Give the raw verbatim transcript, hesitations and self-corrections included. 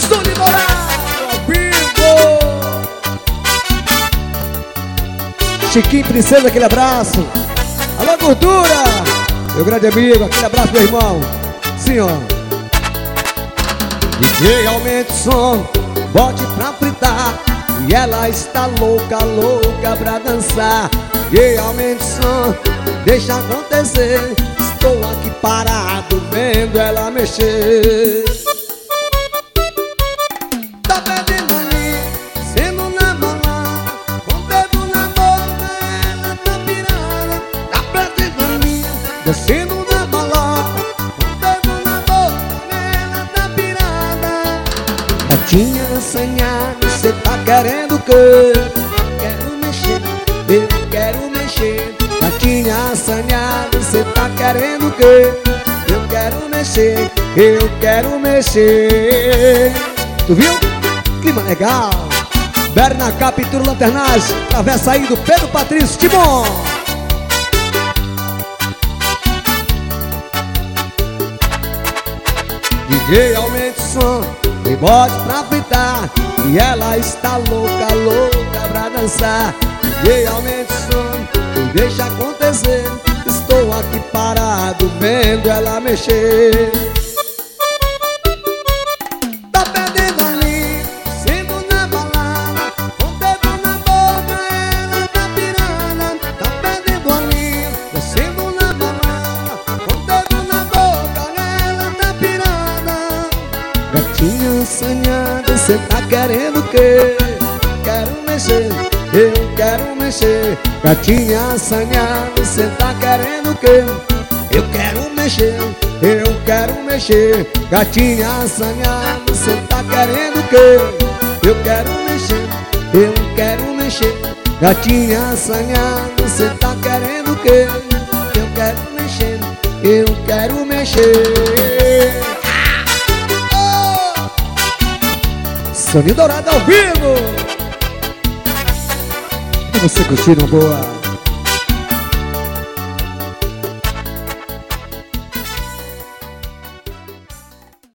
Soninho Dourado, ao vivo. Chiquinho Princesa, aquele abraço. Alô, gordura, meu grande amigo, aquele abraço, meu irmão. Sim, ó. D J, aumente o som, bote pra fritar. E ela está louca, louca pra dançar. D J, aumente o som, deixa acontecer. Estou aqui parado vendo ela mexer. Tá perdendo ali, sendo na balada, com o dedo na boca, ela tá pirada. Tá perdendo ali, descendo na balada, com o dedo na boca, ela tá pirada. Gatinha assanhada, cê tá querendo o quê? Quero mexer, eu quero mexer. Gatinha assanhada, cê tá querendo o quê? Eu quero mexer, eu quero mexer. Tu viu? Clima legal. Berna Captura Lanternagem, travessa aí do Pedro Patrício Timon. D J, aumente o som e bote pra fritar. E ela está louca, louca pra dançar. D J, aumente o som e deixa acontecer. Estou aqui parado vendo ela mexer. Tá perdendo ali, sendo na balada, com o dedo na boca, ela tá pirada. Tá perdendo ali, descendo na balada, com o dedo na boca, ela tá pirada. Gatinha assanhada, cê tá querendo o quê? Quero mexer, eu quero mexer. Gatinha assanhada, cê tá querendo o quê? Eu quero mexer, eu quero mexer. Gatinha assanhada, cê tá querendo o quê? Eu quero mexer, eu quero mexer. Gatinha assanhada, cê tá querendo o quê? Eu quero mexer, eu quero mexer. Oh! Soninho Dourado ao vivo. E você curtindo uma boa?